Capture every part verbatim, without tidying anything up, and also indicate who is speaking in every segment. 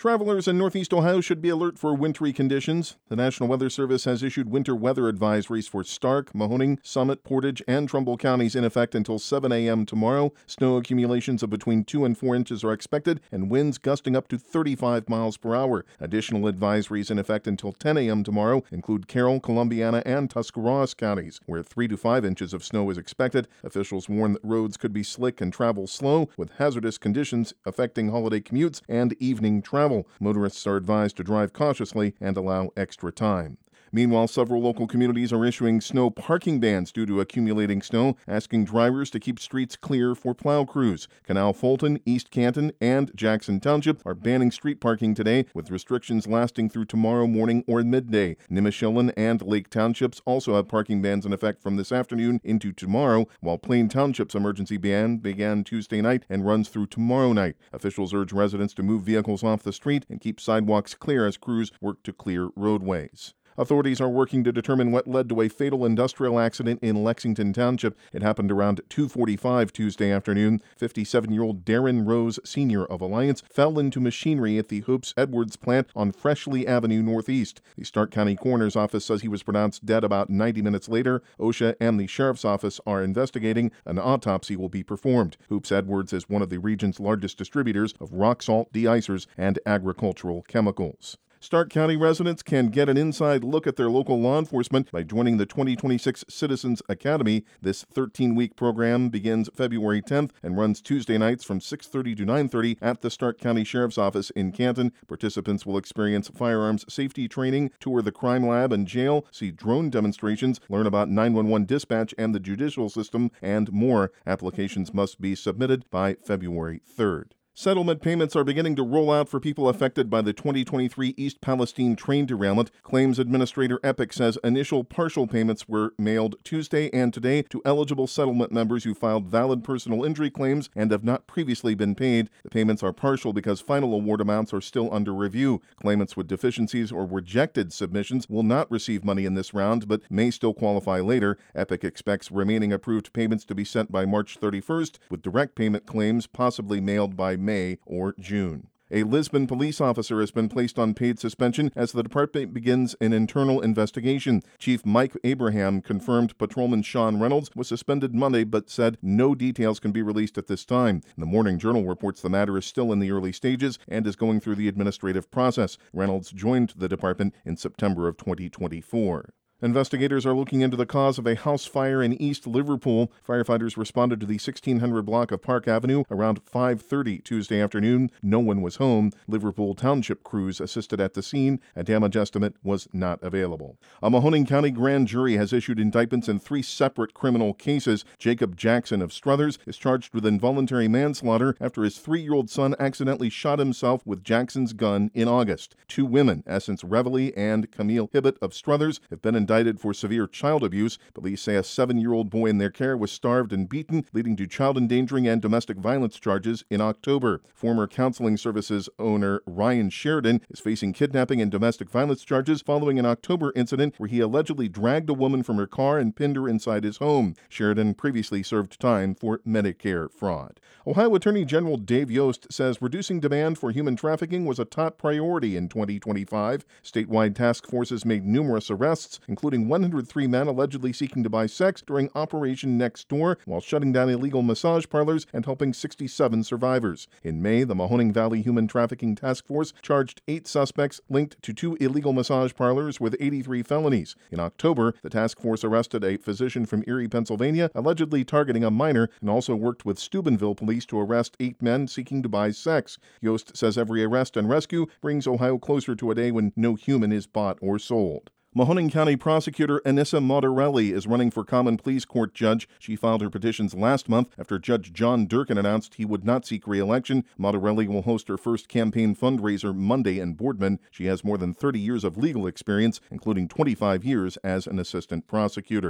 Speaker 1: Travelers in Northeast Ohio should be alert for wintry conditions. The National Weather Service has issued winter weather advisories for Stark, Mahoning, Summit, Portage, and Trumbull counties in effect until seven a.m. tomorrow. Snow accumulations of between two and four inches are expected, and winds gusting up to thirty-five miles per hour. Additional advisories in effect until ten a.m. tomorrow include Carroll, Columbiana, and Tuscarawas counties, where three to five inches of snow is expected. Officials warn that roads could be slick and travel slow, with hazardous conditions affecting holiday commutes and evening travel. Motorists are advised to drive cautiously and allow extra time. Meanwhile, several local communities are issuing snow parking bans due to accumulating snow, asking drivers to keep streets clear for plow crews. Canal Fulton, East Canton, and Jackson Township are banning street parking today, with restrictions lasting through tomorrow morning or midday. Nimishillen and Lake Townships also have parking bans in effect from this afternoon into tomorrow, while Plain Township's emergency ban began Tuesday night and runs through tomorrow night. Officials urge residents to move vehicles off the street and keep sidewalks clear as crews work to clear roadways. Authorities are working to determine what led to a fatal industrial accident in Lexington Township. It happened around two forty-five Tuesday afternoon. fifty-seven-year-old Darren Rose, Senior of Alliance, fell into machinery at the Hoops Edwards plant on Freshley Avenue Northeast. The Stark County Coroner's Office says he was pronounced dead about ninety minutes later. OSHA and the Sheriff's Office are investigating. An autopsy will be performed. Hoops Edwards is one of the region's largest distributors of rock salt, de-icers, and agricultural chemicals. Stark County residents can get an inside look at their local law enforcement by joining the twenty twenty-six Citizens Academy. This thirteen-week program begins February tenth and runs Tuesday nights from six thirty to nine thirty at the Stark County Sheriff's Office in Canton. Participants will experience firearms safety training, tour the crime lab and jail, see drone demonstrations, learn about nine one one dispatch and the judicial system, and more. Applications must be submitted by February third. Settlement payments are beginning to roll out for people affected by the twenty twenty-three East Palestine train derailment. Claims Administrator Epic says initial partial payments were mailed Tuesday and today to eligible settlement members who filed valid personal injury claims and have not previously been paid. The payments are partial because final award amounts are still under review. Claimants with deficiencies or rejected submissions will not receive money in this round, but may still qualify later. Epic expects remaining approved payments to be sent by March thirty-first, with direct payment claims possibly mailed by May or June. A Lisbon police officer has been placed on paid suspension as the department begins an internal investigation. Chief Mike Abraham confirmed Patrolman Sean Reynolds was suspended Monday, but said no details can be released at this time. The Morning Journal reports the matter is still in the early stages and is going through the administrative process. Reynolds joined the department in September of twenty twenty-four. Investigators are looking into the cause of a house fire in East Liverpool. Firefighters responded to the sixteen hundred block of Park Avenue around five thirty Tuesday afternoon. No one was home. Liverpool Township crews assisted at the scene. A damage estimate was not available. A Mahoning County grand jury has issued indictments in three separate criminal cases. Jacob Jackson of Struthers is charged with involuntary manslaughter after his three-year-old son accidentally shot himself with Jackson's gun in August. Two women, Essence Reveley and Camille Hibbett of Struthers, have been indicted indicted for severe child abuse. Police say a seven-year-old boy in their care was starved and beaten, leading to child endangering and domestic violence charges in October. Former counseling services owner Ryan Sheridan is facing kidnapping and domestic violence charges following an October incident where he allegedly dragged a woman from her car and pinned her inside his home. Sheridan previously served time for Medicare fraud. Ohio Attorney General Dave Yost says reducing demand for human trafficking was a top priority in twenty twenty-five. Statewide task forces made numerous arrests, including one hundred three men allegedly seeking to buy sex during Operation Next Door, while shutting down illegal massage parlors and helping sixty-seven survivors. In May, the Mahoning Valley Human Trafficking Task Force charged eight suspects linked to two illegal massage parlors with eighty-three felonies. In October, the task force arrested a physician from Erie, Pennsylvania, allegedly targeting a minor, and also worked with Steubenville police to arrest eight men seeking to buy sex. Yost says every arrest and rescue brings Ohio closer to a day when no human is bought or sold. Mahoning County Prosecutor Anissa Modarelli is running for Common Pleas Court judge. She filed her petitions last month after Judge John Durkin announced he would not seek re-election. Modarelli will host her first campaign fundraiser Monday in Boardman. She has more than thirty years of legal experience, including twenty-five years as an assistant prosecutor.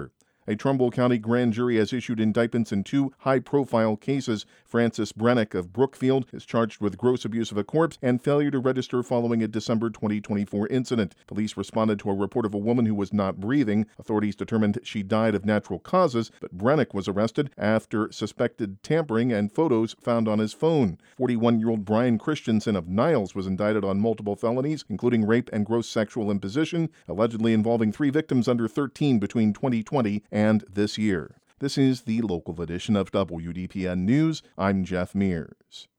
Speaker 1: A Trumbull County grand jury has issued indictments in two high-profile cases. Francis Brennick of Brookfield is charged with gross abuse of a corpse and failure to register following a December twenty twenty-four incident. Police responded to a report of a woman who was not breathing. Authorities determined she died of natural causes, but Brennick was arrested after suspected tampering and photos found on his phone. forty-one-year-old Brian Christensen of Niles was indicted on multiple felonies, including rape and gross sexual imposition, allegedly involving three victims under thirteen between twenty twenty and this year. This is the local edition of W D P N News. I'm Jeff Mears.